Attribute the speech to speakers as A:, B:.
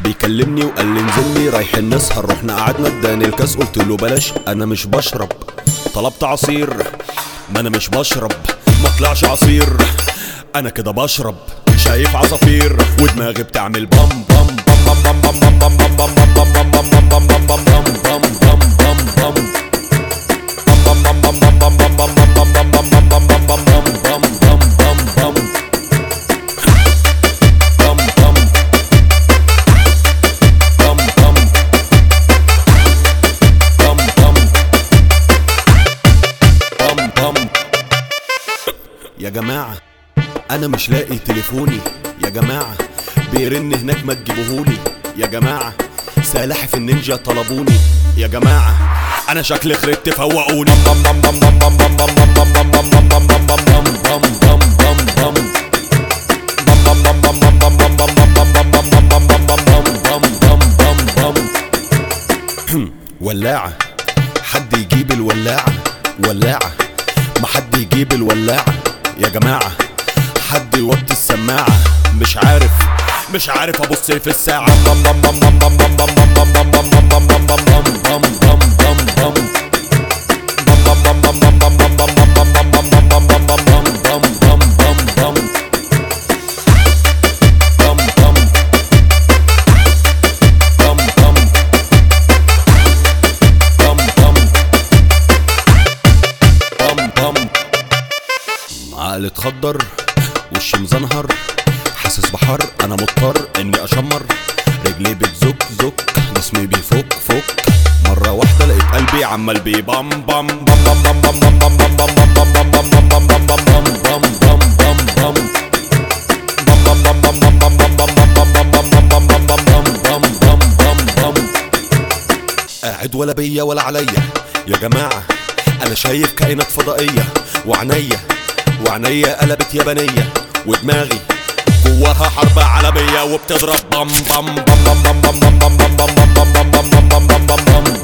A: بيكلمني وقال لي نزلني رايحين نسهر، رحنا قعدنا اداني الكاس قلت له بلاش انا مش بشرب. طلبت عصير ما انا مش بشرب، ما طلعش عصير انا كده بشرب. شايف عصافير ودماغي بتعمل بام بام بام بام بام بام بام بام بام بام بام بام بام بام بام بام يا جماعة أنا مش لاقي تليفوني، يا جماعة بيرن هناك ما تجيبوهولي، يا جماعة سلاحف النينجا طلبوني، يا جماعة أنا شكلي خربت فوقوني. ولاعة حد يجيب الولاعة، ولاعة ما حد يجيب الولاعة، يا جماعة حد يوطي السماعة. مش عارف ابص في الساعة. عقلي اتخدر وشي مزنهر حاسس بحر انا مضطر اني اشمر، رجلي بتزك زك جسمي بيفك فك، مرة واحدة لقيت قلبي عمال بيبام بام بام بام بام بام بام بام بام بام بام بام بام بام بام بام. قاعد ولا بيا ولا عليا يا جماعة، انا شايف كائنات فضائية وعينيا قلبت يابانية، ودماغي جواها حرب عالمية وبتضرب بام بام بام بام بام بام بام بام بام بام بام بام بام بام بام.